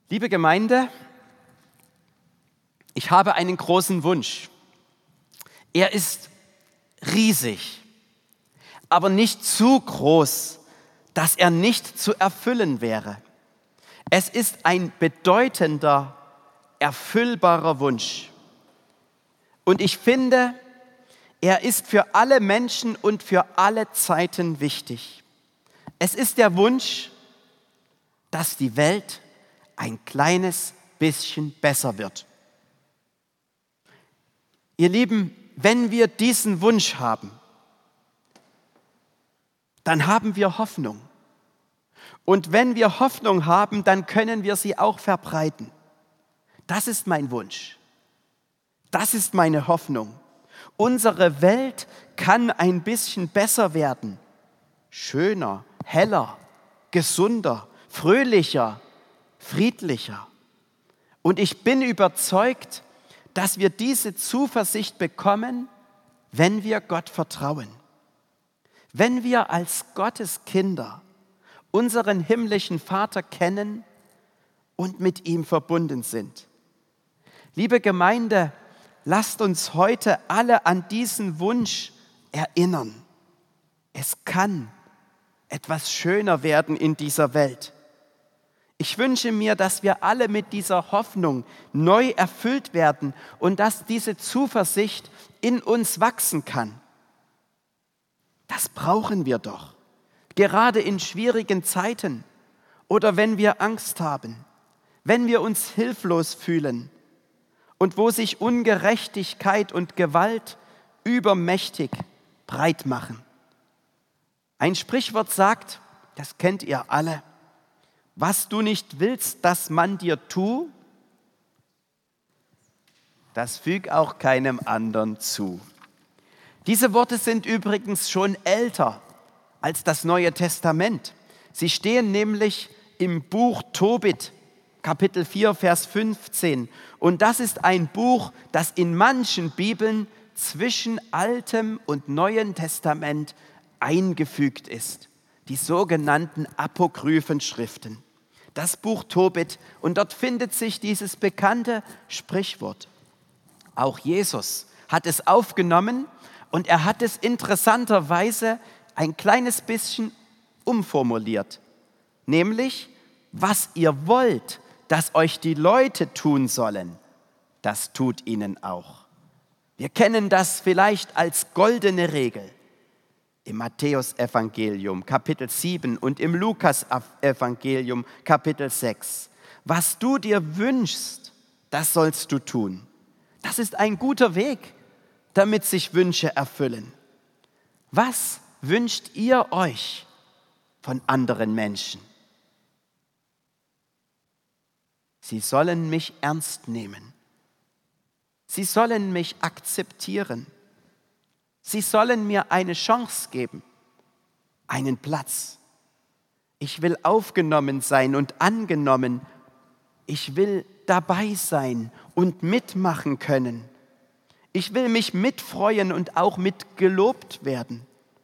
Liebe Gemeinde, ich habe einen großen Wunsch. Er ist riesig, aber nicht zu groß, dass er nicht zu erfüllen wäre. Es ist ein bedeutender, erfüllbarer Wunsch. Und ich finde, er ist für alle Menschen und für alle Zeiten wichtig. Es ist der Wunsch, dass die Welt ein kleines bisschen besser wird. Ihr Lieben, wenn wir diesen Wunsch haben, dann haben wir Hoffnung. Und wenn wir Hoffnung haben, dann können wir sie auch verbreiten. Das ist mein Wunsch. Das ist meine Hoffnung. Unsere Welt kann ein bisschen besser werden. Schöner, heller, gesunder, fröhlicher, friedlicher. Und ich bin überzeugt, dass wir diese Zuversicht bekommen, wenn wir Gott vertrauen. Wenn wir als Gottes Kinder unseren himmlischen Vater kennen und mit ihm verbunden sind. Liebe Gemeinde, lasst uns heute alle an diesen Wunsch erinnern. Es kann etwas schöner werden in dieser Welt. Ich wünsche mir, dass wir alle mit dieser Hoffnung neu erfüllt werden und dass diese Zuversicht in uns wachsen kann. Das brauchen wir doch, gerade in schwierigen Zeiten oder wenn wir Angst haben, wenn wir uns hilflos fühlen und wo sich Ungerechtigkeit und Gewalt übermächtig breit machen. Ein Sprichwort sagt, das kennt ihr alle: Was du nicht willst, dass man dir tu, das füg auch keinem anderen zu. Diese Worte sind übrigens schon älter als das Neue Testament. Sie stehen nämlich im Buch Tobit, Kapitel 4, Vers 15. Und das ist ein Buch, das in manchen Bibeln zwischen Altem und Neuen Testament eingefügt ist. Die sogenannten apokryphen Schriften. Das Buch Tobit, und dort findet sich dieses bekannte Sprichwort. Auch Jesus hat es aufgenommen und er hat es interessanterweise ein kleines bisschen umformuliert. Nämlich, was ihr wollt, dass euch die Leute tun sollen, das tut ihnen auch. Wir kennen das vielleicht als goldene Regel. Im Matthäus-Evangelium, Kapitel 7 und im Lukas-Evangelium, Kapitel 6. Was du dir wünschst, das sollst du tun. Das ist ein guter Weg, damit sich Wünsche erfüllen. Was wünscht ihr euch von anderen Menschen? Sie sollen mich ernst nehmen. Sie sollen mich akzeptieren. Sie sollen mir eine Chance geben, einen Platz. Ich will aufgenommen sein und angenommen. Ich will dabei sein und mitmachen können. Ich will mich mitfreuen und auch mit gelobt werden.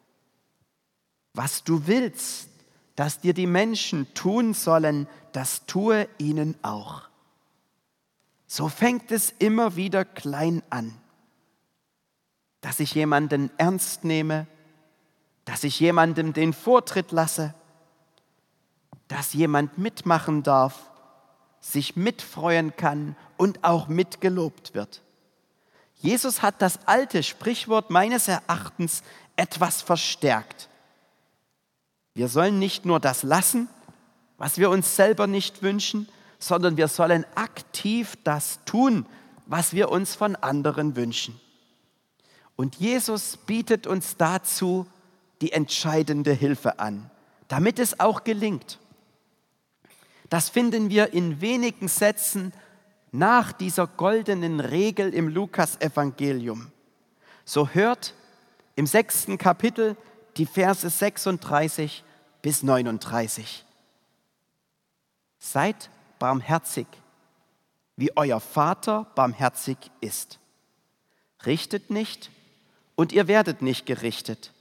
Was du willst, dass dir die Menschen tun sollen, das tue ihnen auch. So fängt es immer wieder klein an. Dass ich jemanden ernst nehme, dass ich jemandem den Vortritt lasse, dass jemand mitmachen darf, sich mitfreuen kann und auch mitgelobt wird. Jesus hat das alte Sprichwort meines Erachtens etwas verstärkt. Wir sollen nicht nur das lassen, was wir uns selber nicht wünschen, sondern wir sollen aktiv das tun, was wir uns von anderen wünschen. Und Jesus bietet uns dazu die entscheidende Hilfe an, damit es auch gelingt. Das finden wir in wenigen Sätzen nach dieser goldenen Regel im Lukas-Evangelium. So hört im 6. Kapitel die Verse 36 bis 39. Seid barmherzig, wie euer Vater barmherzig ist. Richtet nicht, und ihr werdet nicht gerichtet.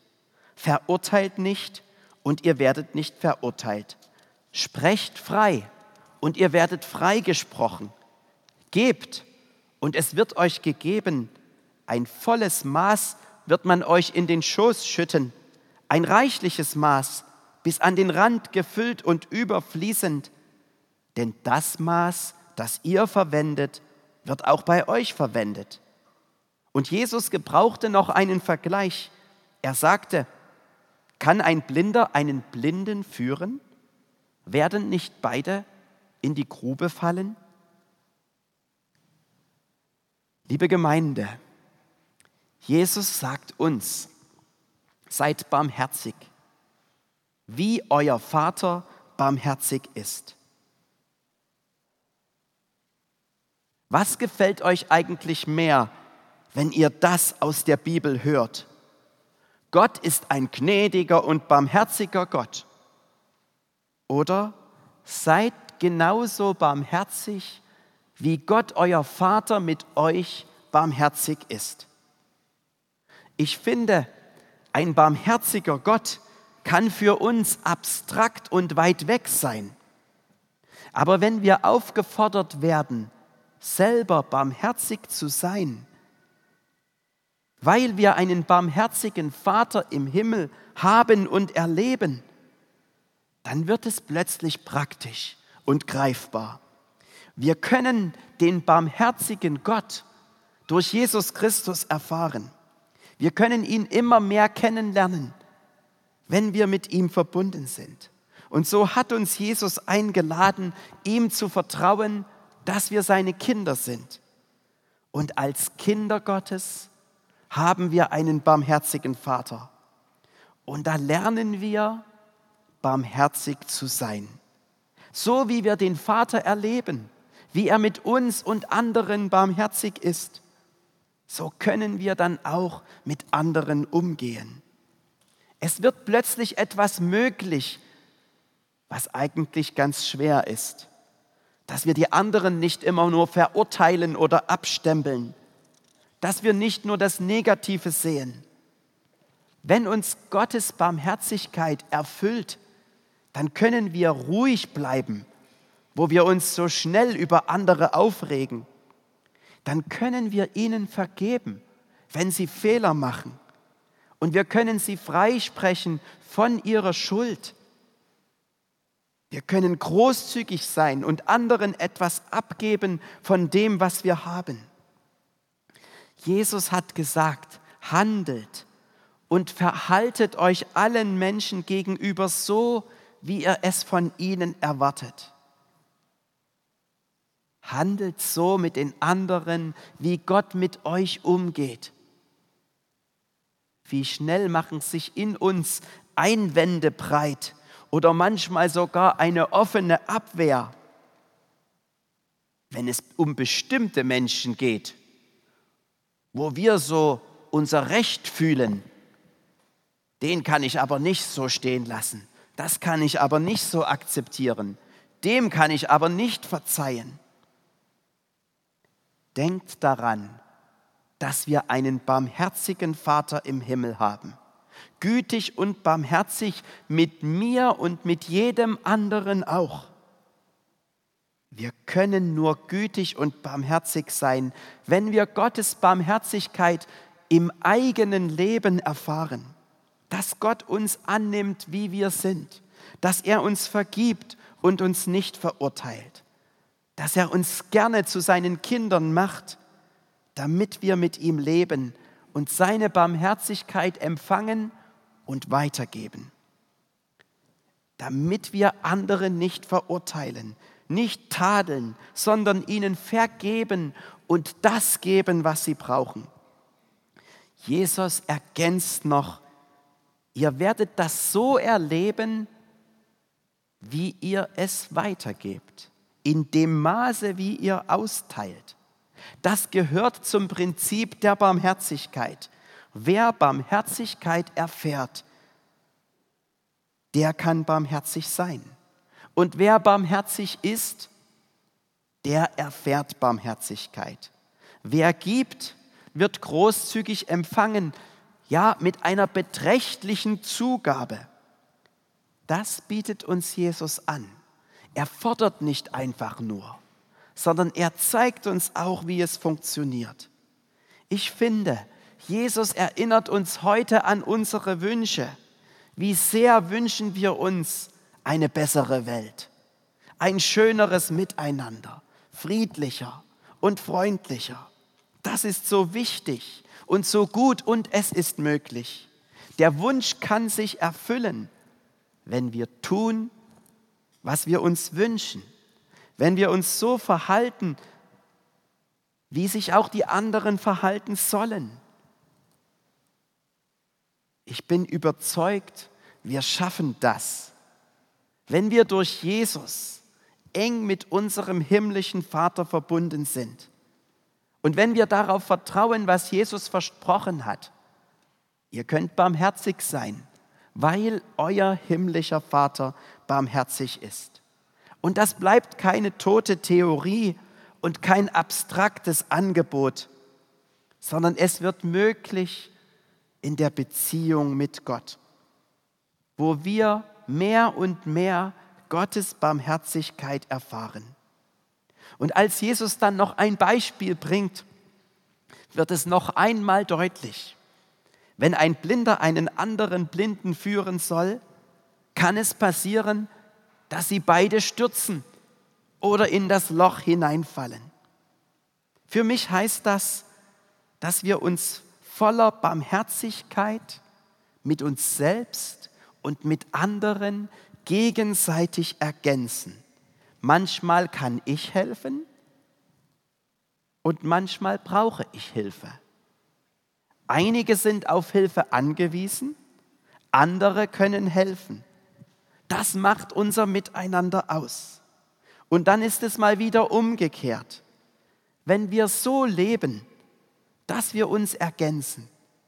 Verurteilt nicht, und ihr werdet nicht verurteilt. Sprecht frei, und ihr werdet freigesprochen. Gebt und es wird euch gegeben. Ein volles Maß wird man euch in den Schoß schütten. Ein reichliches Maß, bis an den Rand gefüllt und überfließend. Denn das Maß, das ihr verwendet, wird auch bei euch verwendet. Und Jesus gebrauchte noch einen Vergleich. Er sagte, kann ein Blinder einen Blinden führen? Werden nicht beide in die Grube fallen? Liebe Gemeinde, Jesus sagt uns, seid barmherzig, wie euer Vater barmherzig ist. Was gefällt euch eigentlich mehr, wenn ihr das aus der Bibel hört? Gott ist ein gnädiger und barmherziger Gott. Oder seid genauso barmherzig, wie Gott, euer Vater, mit euch barmherzig ist. Ich finde, ein barmherziger Gott kann für uns abstrakt und weit weg sein. Aber wenn wir aufgefordert werden, selber barmherzig zu sein, weil wir einen barmherzigen Vater im Himmel haben und erleben, dann wird es plötzlich praktisch und greifbar. Wir können den barmherzigen Gott durch Jesus Christus erfahren. Wir können ihn immer mehr kennenlernen, wenn wir mit ihm verbunden sind. Und so hat uns Jesus eingeladen, ihm zu vertrauen, dass wir seine Kinder sind. Und als Kinder Gottes haben wir einen barmherzigen Vater. Und da lernen wir, barmherzig zu sein. So wie wir den Vater erleben, wie er mit uns und anderen barmherzig ist, so können wir dann auch mit anderen umgehen. Es wird plötzlich etwas möglich, was eigentlich ganz schwer ist, dass wir die anderen nicht immer nur verurteilen oder abstempeln, dass wir nicht nur das Negative sehen. Wenn uns Gottes Barmherzigkeit erfüllt, dann können wir ruhig bleiben, wo wir uns so schnell über andere aufregen. Dann können wir ihnen vergeben, wenn sie Fehler machen. Und wir können sie freisprechen von ihrer Schuld. Wir können großzügig sein und anderen etwas abgeben von dem, was wir haben. Jesus hat gesagt, handelt und verhaltet euch allen Menschen gegenüber so, wie ihr es von ihnen erwartet. Handelt so mit den anderen, wie Gott mit euch umgeht. Wie schnell machen sich in uns Einwände breit oder manchmal sogar eine offene Abwehr, wenn es um bestimmte Menschen geht, wo wir so unser Recht fühlen. Den kann ich aber nicht so stehen lassen. Das kann ich aber nicht so akzeptieren. Dem kann ich aber nicht verzeihen. Denkt daran, dass wir einen barmherzigen Vater im Himmel haben. Gütig und barmherzig mit mir und mit jedem anderen auch. Wir können nur gütig und barmherzig sein, wenn wir Gottes Barmherzigkeit im eigenen Leben erfahren. Dass Gott uns annimmt, wie wir sind. Dass er uns vergibt und uns nicht verurteilt. Dass er uns gerne zu seinen Kindern macht, damit wir mit ihm leben und seine Barmherzigkeit empfangen und weitergeben. Damit wir andere nicht verurteilen, nicht tadeln, sondern ihnen vergeben und das geben, was sie brauchen. Jesus ergänzt noch, ihr werdet das so erleben, wie ihr es weitergebt, in dem Maße, wie ihr austeilt. Das gehört zum Prinzip der Barmherzigkeit. Wer Barmherzigkeit erfährt, der kann barmherzig sein. Und wer barmherzig ist, der erfährt Barmherzigkeit. Wer gibt, wird großzügig empfangen, ja, mit einer beträchtlichen Zugabe. Das bietet uns Jesus an. Er fordert nicht einfach nur, sondern er zeigt uns auch, wie es funktioniert. Ich finde, Jesus erinnert uns heute an unsere Wünsche. Wie sehr wünschen wir uns eine bessere Welt, ein schöneres Miteinander, friedlicher und freundlicher. Das ist so wichtig und so gut und es ist möglich. Der Wunsch kann sich erfüllen, wenn wir tun, was wir uns wünschen, wenn wir uns so verhalten, wie sich auch die anderen verhalten sollen. Ich bin überzeugt, wir schaffen das, wenn wir durch Jesus eng mit unserem himmlischen Vater verbunden sind und wenn wir darauf vertrauen, was Jesus versprochen hat. Ihr könnt barmherzig sein, weil euer himmlischer Vater barmherzig ist. Und das bleibt keine tote Theorie und kein abstraktes Angebot, sondern es wird möglich in der Beziehung mit Gott, wo wir mehr und mehr Gottes Barmherzigkeit erfahren. Und als Jesus dann noch ein Beispiel bringt, wird es noch einmal deutlich. Wenn ein Blinder einen anderen Blinden führen soll, kann es passieren, dass sie beide stürzen oder in das Loch hineinfallen. Für mich heißt das, dass wir uns voller Barmherzigkeit mit uns selbst und mit anderen gegenseitig ergänzen. Manchmal kann ich helfen und manchmal brauche ich Hilfe. Einige sind auf Hilfe angewiesen, andere können helfen. Das macht unser Miteinander aus. Und dann ist es mal wieder umgekehrt. Wenn wir so leben, dass wir uns ergänzen,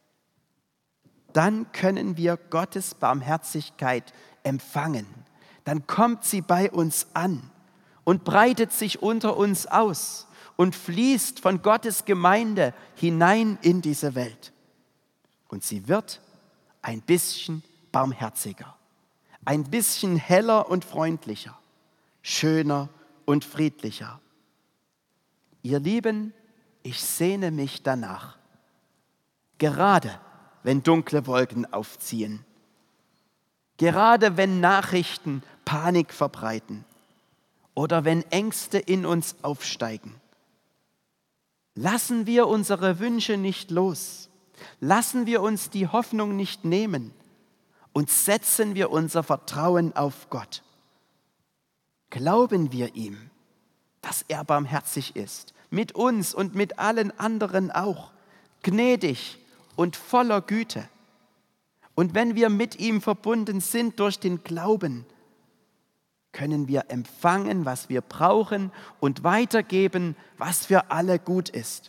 dann können wir Gottes Barmherzigkeit empfangen. Dann kommt sie bei uns an und breitet sich unter uns aus und fließt von Gottes Gemeinde hinein in diese Welt. Und sie wird ein bisschen barmherziger, ein bisschen heller und freundlicher, schöner und friedlicher. Ihr Lieben, ich sehne mich danach, gerade wenn dunkle Wolken aufziehen, gerade wenn Nachrichten Panik verbreiten oder wenn Ängste in uns aufsteigen. Lassen wir unsere Wünsche nicht los, lassen wir uns die Hoffnung nicht nehmen und setzen wir unser Vertrauen auf Gott. Glauben wir ihm, dass er barmherzig ist, mit uns und mit allen anderen auch, gnädig und voller Güte. Und wenn wir mit ihm verbunden sind durch den Glauben, können wir empfangen, was wir brauchen und weitergeben, was für alle gut ist.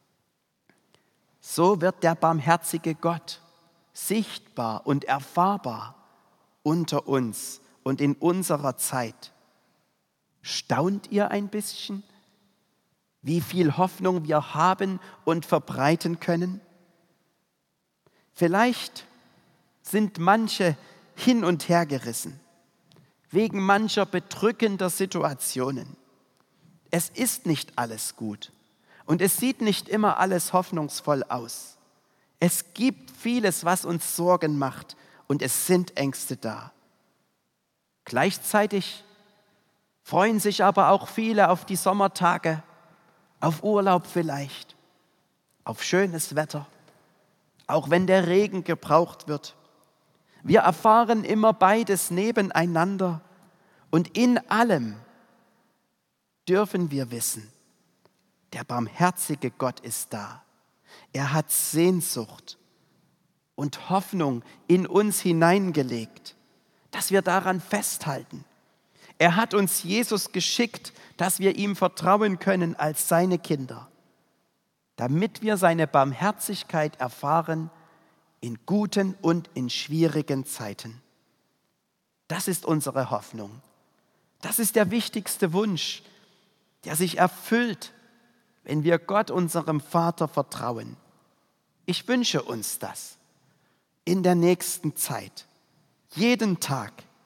So wird der barmherzige Gott sichtbar und erfahrbar unter uns und in unserer Zeit. Staunt ihr ein bisschen, wie viel Hoffnung wir haben und verbreiten können? Vielleicht sind manche hin und her gerissen, wegen mancher bedrückender Situationen. Es ist nicht alles gut und es sieht nicht immer alles hoffnungsvoll aus. Es gibt vieles, was uns Sorgen macht und es sind Ängste da. Gleichzeitig freuen sich aber auch viele auf die Sommertage, auf Urlaub vielleicht, auf schönes Wetter, auch wenn der Regen gebraucht wird. Wir erfahren immer beides nebeneinander und in allem dürfen wir wissen, der barmherzige Gott ist da. Er hat Sehnsucht und Hoffnung in uns hineingelegt, dass wir daran festhalten. Er hat uns Jesus geschickt, dass wir ihm vertrauen können als seine Kinder, damit wir seine Barmherzigkeit erfahren in guten und in schwierigen Zeiten. Das ist unsere Hoffnung. Das ist der wichtigste Wunsch, der sich erfüllt, wenn wir Gott, unserem Vater, vertrauen. Ich wünsche uns das in der nächsten Zeit, jeden Tag,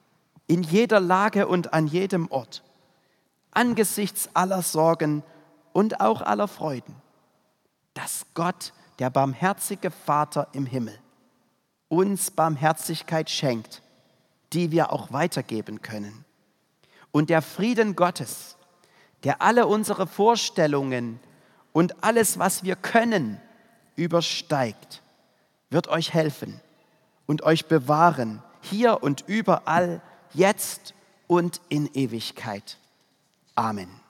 in jeder Lage und an jedem Ort, angesichts aller Sorgen und auch aller Freuden, dass Gott, der barmherzige Vater im Himmel, uns Barmherzigkeit schenkt, die wir auch weitergeben können. Und der Frieden Gottes, der alle unsere Vorstellungen und alles, was wir können, übersteigt, wird euch helfen und euch bewahren, hier und überall, jetzt und in Ewigkeit. Amen.